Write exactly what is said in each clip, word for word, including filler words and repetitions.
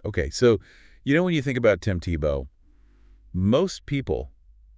Okay, so you know when you think about Tim Tebow, most people,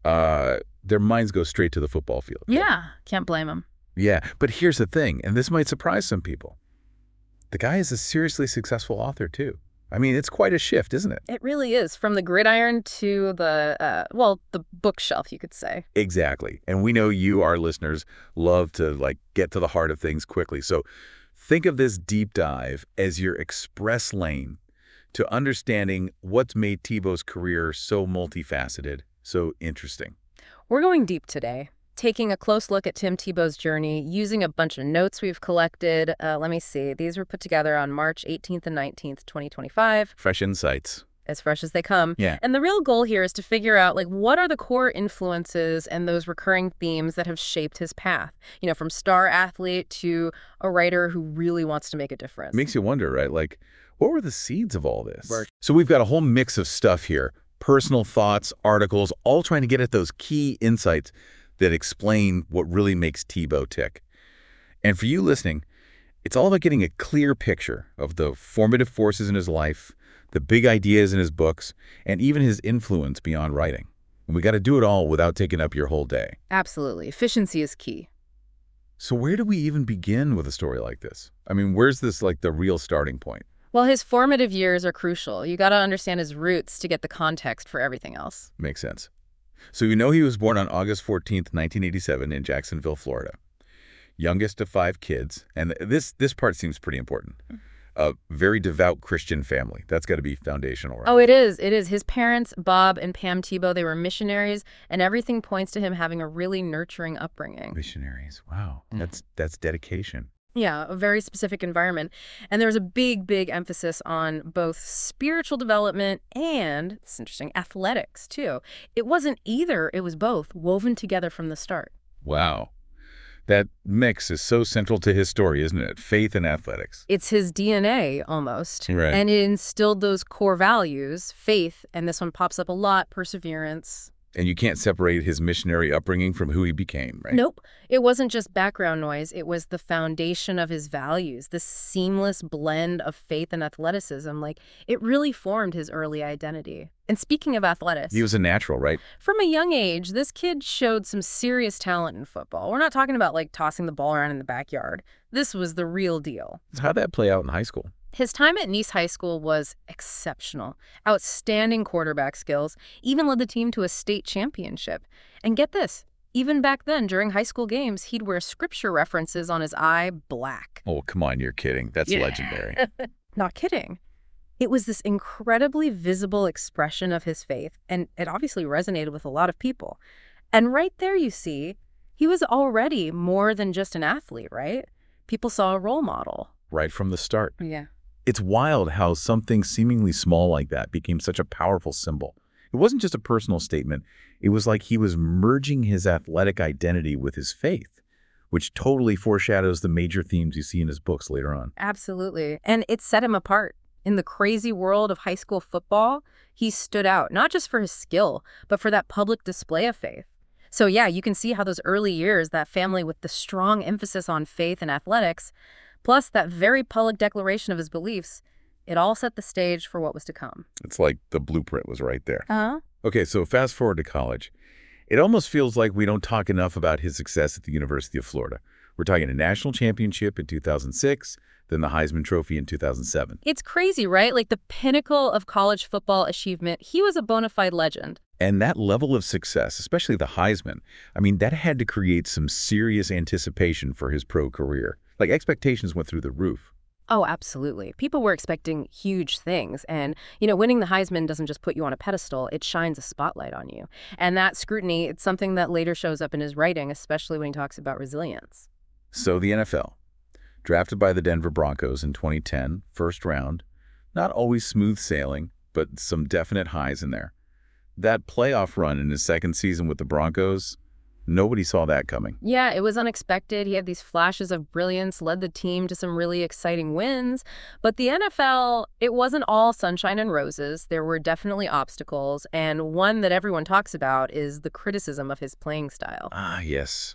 uh, their minds go straight to the football field. Yeah, can't blame him. Yeah, but here's the thing, and this might surprise some people. The guy is a seriously successful author, too. I mean, it's quite a shift, isn't it? It really is. From the gridiron to the, uh, well, the bookshelf, you could say. Exactly. And we know you, our listeners, love to, like, get to the heart of things quickly. So think of this deep dive as your express lane to understanding what's made Tebow's career so multifaceted, so interesting. We're going deep today, taking a close look at Tim Tebow's journey, using a bunch of notes we've collected. Uh, let me see. These were put together on March eighteenth and nineteenth, twenty twenty-five. Fresh insights. As fresh as they come. Yeah. And the real goal here is to figure out, like, what are the core influences and those recurring themes that have shaped his path? You know, from star athlete to a writer who really wants to make a difference. Makes you wonder, right? Like, what were the seeds of all this? Right. So we've got a whole mix of stuff here. Personal thoughts, articles, all trying to get at those key insights that explain what really makes Tebow tick. And for you listening, it's all about getting a clear picture of the formative forces in his life, the big ideas in his books, and even his influence beyond writing. And we got to do it all without taking up your whole day. Absolutely. Efficiency is key. So where do we even begin with a story like this? I mean, where's this, like, the real starting point? Well, his formative years are crucial. You got to understand his roots to get the context for everything else. Makes sense. So you know he was born on August fourteenth, nineteen eighty-seven in Jacksonville, Florida. Youngest of five kids, and this this part seems pretty important. A very devout Christian family. That's got to be foundational, right? Oh, it is. It is. His parents, Bob and Pam Tebow, they were missionaries, and everything points to him having a really nurturing upbringing. Missionaries. Wow. Mm. That's that's dedication. Yeah, a very specific environment. And there was a big, big emphasis on both spiritual development and, it's interesting, athletics, too. It wasn't either, it was both, woven together from the start. Wow. That mix is so central to his story, isn't it? Faith and athletics. It's his D N A, almost. Right. And it instilled those core values, faith, and this one pops up a lot, perseverance. And you can't separate his missionary upbringing from who he became, right? Nope. It wasn't just background noise. It was the foundation of his values, this seamless blend of faith and athleticism. Like, it really formed his early identity. And speaking of athletics... He was a natural, right? From a young age, this kid showed some serious talent in football. We're not talking about, like, tossing the ball around in the backyard. This was the real deal. How'd that play out in high school? His time at Nice High School was exceptional. Outstanding quarterback skills, even led the team to a state championship. And get this, even back then, during high school games, he'd wear scripture references on his eye black. Oh, come on, you're kidding. That's yeah. legendary. Not kidding. It was this incredibly visible expression of his faith, and it obviously resonated with a lot of people. And right there, you see, he was already more than just an athlete, right? People saw a role model. Right from the start. Yeah. It's wild how something seemingly small like that became such a powerful symbol. It wasn't just a personal statement. It was like he was merging his athletic identity with his faith, which totally foreshadows the major themes you see in his books later on. Absolutely. And it set him apart. In the crazy world of high school football, he stood out, not just for his skill, but for that public display of faith. So yeah, you can see how those early years, that family with the strong emphasis on faith and athletics, plus that very public declaration of his beliefs, it all set the stage for what was to come. It's like the blueprint was right there. Uh-huh. Okay, so fast forward to college. It almost feels like we don't talk enough about his success at the University of Florida. We're talking a national championship in two thousand six, then the Heisman Trophy in two thousand seven. It's crazy, right? Like the pinnacle of college football achievement. He was a bona fide legend. And that level of success, especially the Heisman, I mean, that had to create some serious anticipation for his pro career. Like, expectations went through the roof. Oh, absolutely. People were expecting huge things. And, you know, winning the Heisman doesn't just put you on a pedestal, it shines a spotlight on you. And that scrutiny, it's something that later shows up in his writing, especially when he talks about resilience. So the N F L, drafted by the Denver Broncos in twenty ten, first round, not always smooth sailing, but some definite highs in there. That playoff run in his second season with the Broncos, nobody saw that coming. Yeah, it was unexpected. He had these flashes of brilliance, led the team to some really exciting wins. But the N F L, it wasn't all sunshine and roses. There were definitely obstacles. And one that everyone talks about is the criticism of his playing style. Ah, yes.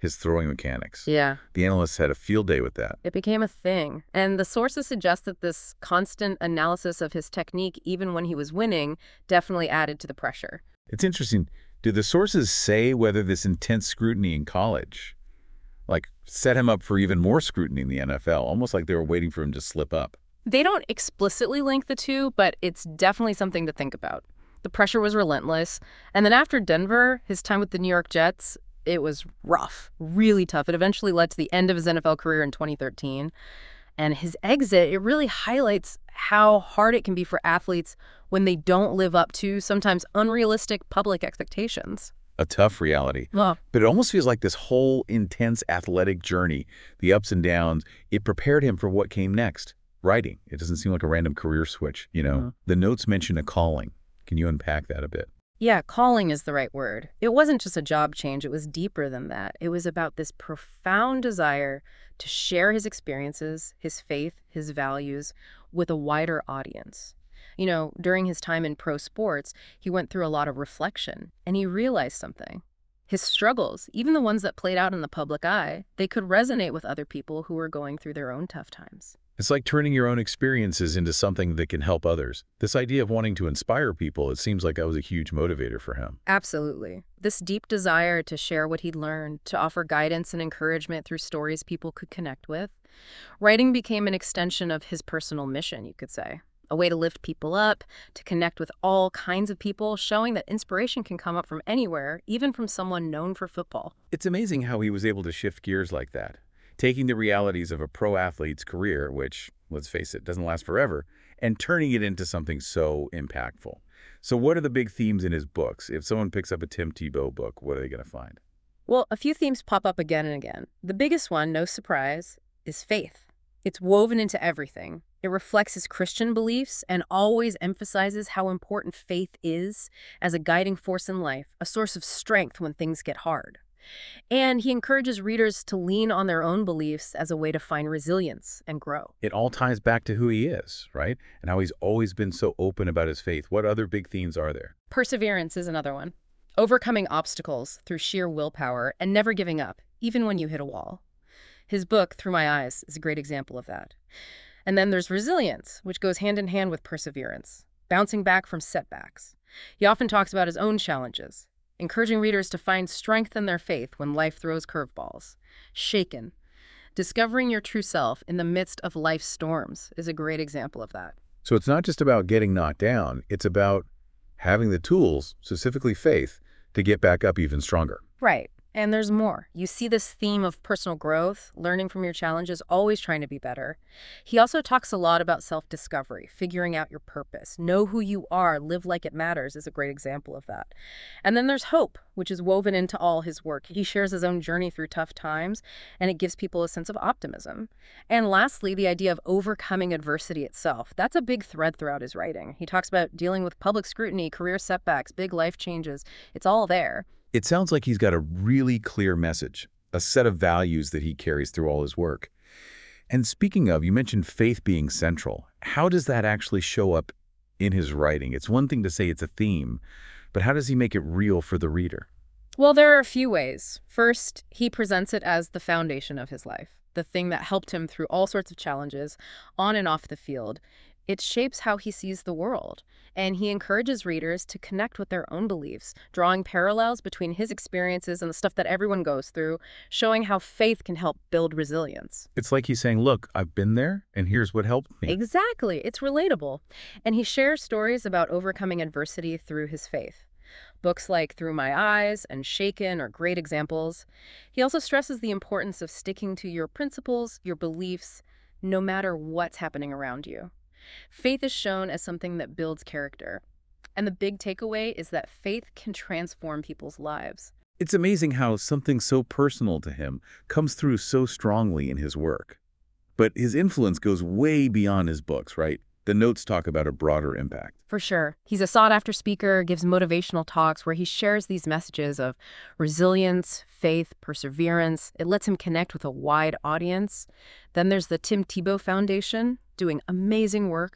his throwing mechanics. Yeah. The analysts had a field day with that. It became a thing. And the sources suggest that this constant analysis of his technique, even when he was winning, definitely added to the pressure. It's interesting. Do the sources say whether this intense scrutiny in college, like, set him up for even more scrutiny in the N F L, almost like they were waiting for him to slip up? They don't explicitly link the two, but it's definitely something to think about. The pressure was relentless. And then after Denver, his time with the New York Jets, it was rough, really tough. It eventually led to the end of his N F L career in twenty thirteen. And his exit, it really highlights how hard it can be for athletes when they don't live up to sometimes unrealistic public expectations. A tough reality. Well, But it almost feels like this whole intense athletic journey, the ups and downs, it prepared him for what came next. Writing. It doesn't seem like a random career switch, you know? Mhm. The notes mention a calling. Can you unpack that a bit? yeah, calling is the right word. It wasn't just a job change. It was deeper than that. It was about this profound desire to share his experiences, his faith, his values with a wider audience. You know, during his time in pro sports, he went through a lot of reflection, and he realized something. His struggles, even the ones that played out in the public eye, they could resonate with other people who were going through their own tough times. It's like turning your own experiences into something that can help others. This idea of wanting to inspire people, it seems like that was a huge motivator for him. Absolutely. This deep desire to share what he'd learned, to offer guidance and encouragement through stories people could connect with. Writing became an extension of his personal mission, you could say. A way to lift people up, to connect with all kinds of people, showing that inspiration can come up from anywhere, even from someone known for football. It's amazing how he was able to shift gears like that, taking the realities of a pro athlete's career, which, let's face it, doesn't last forever, and turning it into something so impactful. So what are the big themes in his books? If someone picks up a Tim Tebow book, what are they going to find? Well, a few themes pop up again and again. The biggest one, no surprise, is faith. It's woven into everything. It reflects his Christian beliefs and always emphasizes how important faith is as a guiding force in life, a source of strength when things get hard. And he encourages readers to lean on their own beliefs as a way to find resilience and grow. It all ties back to who he is, right? And how he's always been so open about his faith. What other big themes are there? Perseverance is another one. Overcoming obstacles through sheer willpower and never giving up, even when you hit a wall. His book, Through My Eyes, is a great example of that. And then there's resilience, which goes hand in hand with perseverance, bouncing back from setbacks. He often talks about his own challenges, encouraging readers to find strength in their faith when life throws curveballs. Shaken. Discovering your true self in the midst of life's storms is a great example of that. So it's not just about getting knocked down. It's about having the tools, specifically faith, to get back up even stronger. Right. And there's more. You see this theme of personal growth, learning from your challenges, always trying to be better. He also talks a lot about self-discovery, figuring out your purpose. Know who you are, live like it matters is a great example of that. And then there's hope, which is woven into all his work. He shares his own journey through tough times, and it gives people a sense of optimism. And lastly, the idea of overcoming adversity itself. That's a big thread throughout his writing. He talks about dealing with public scrutiny, career setbacks, big life changes. It's all there. It sounds like he's got a really clear message, a set of values that he carries through all his work. And speaking of, you mentioned faith being central. How does that actually show up in his writing? It's one thing to say it's a theme, but how does he make it real for the reader? Well, there are a few ways. First, he presents it as the foundation of his life, the thing that helped him through all sorts of challenges, on and off the field. It shapes how he sees the world, and he encourages readers to connect with their own beliefs, drawing parallels between his experiences and the stuff that everyone goes through, showing how faith can help build resilience. It's like he's saying, look, I've been there, and here's what helped me. Exactly. It's relatable. And he shares stories about overcoming adversity through his faith. Books like Through My Eyes and Shaken are great examples. He also stresses the importance of sticking to your principles, your beliefs, no matter what's happening around you. Faith is shown as something that builds character. And the big takeaway is that faith can transform people's lives. It's amazing how something so personal to him comes through so strongly in his work. But his influence goes way beyond his books, right? The notes talk about a broader impact. For sure. He's a sought-after speaker, gives motivational talks where he shares these messages of resilience, faith, perseverance. It lets him connect with a wide audience. Then there's the Tim Tebow Foundation, doing amazing work,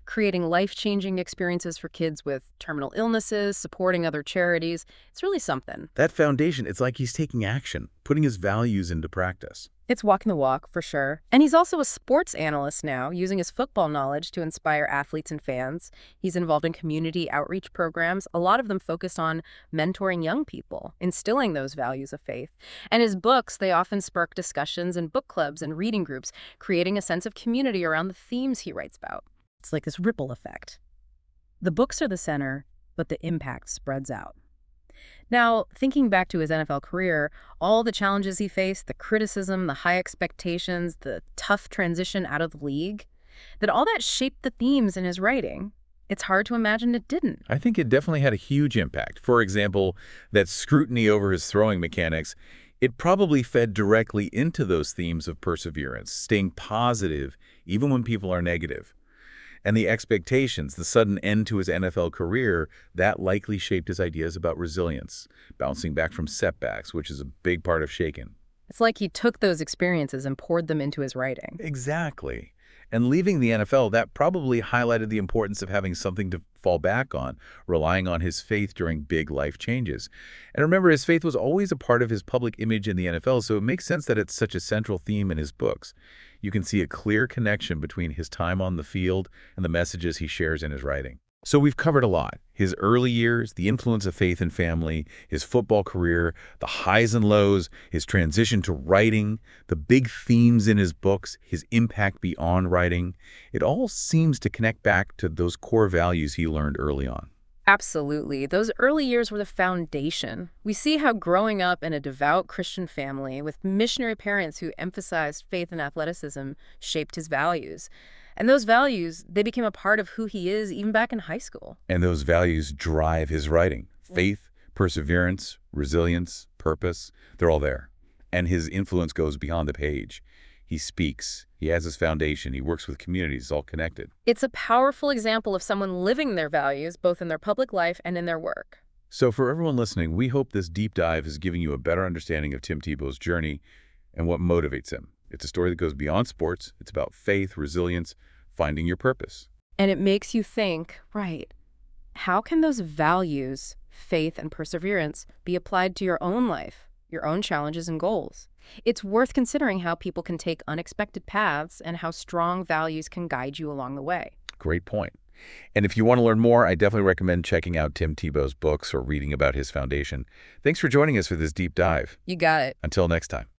creating life-changing experiences for kids with terminal illnesses, supporting other charities. It's really something. That foundation, it's like he's taking action, putting his values into practice. It's walking the walk, for sure. And he's also a sports analyst now, using his football knowledge to inspire athletes and fans. He's involved in community outreach programs, a lot of them focused on mentoring young people, instilling those values of faith. And his books, they often spark discussions in book clubs and reading groups, creating a sense of community around the themes he writes about. It's like this ripple effect. The books are the center, but the impact spreads out. Now, thinking back to his N F L career, all the challenges he faced, the criticism, the high expectations, the tough transition out of the league, that all that shaped the themes in his writing. It's hard to imagine it didn't. I think it definitely had a huge impact. For example, that scrutiny over his throwing mechanics, it probably fed directly into those themes of perseverance, staying positive even when people are negative. And the expectations, the sudden end to his N F L career, that likely shaped his ideas about resilience, bouncing back from setbacks, which is a big part of Shaken. It's like he took those experiences and poured them into his writing. Exactly. And leaving the N F L, that probably highlighted the importance of having something to fall back on, relying on his faith during big life changes. And remember, his faith was always a part of his public image in the N F L, so it makes sense that it's such a central theme in his books. You can see a clear connection between his time on the field and the messages he shares in his writing. So we've covered a lot. His early years, the influence of faith and family, his football career, the highs and lows, his transition to writing, the big themes in his books, his impact beyond writing. It all seems to connect back to those core values he learned early on. Absolutely. Those early years were the foundation. We see how growing up in a devout Christian family with missionary parents who emphasized faith and athleticism shaped his values. And those values, they became a part of who he is even back in high school. And those values drive his writing. Faith, perseverance, resilience, purpose, they're all there. And his influence goes beyond the page. He speaks, he has his foundation, he works with communities, all connected. It's a powerful example of someone living their values, both in their public life and in their work. So for everyone listening, we hope this deep dive is giving you a better understanding of Tim Tebow's journey and what motivates him. It's a story that goes beyond sports. It's about faith, resilience, finding your purpose. And it makes you think, right, how can those values, faith and perseverance, be applied to your own life, your own challenges and goals? It's worth considering how people can take unexpected paths and how strong values can guide you along the way. Great point. And if you want to learn more, I definitely recommend checking out Tim Tebow's books or reading about his foundation. Thanks for joining us for this deep dive. You got it. Until next time.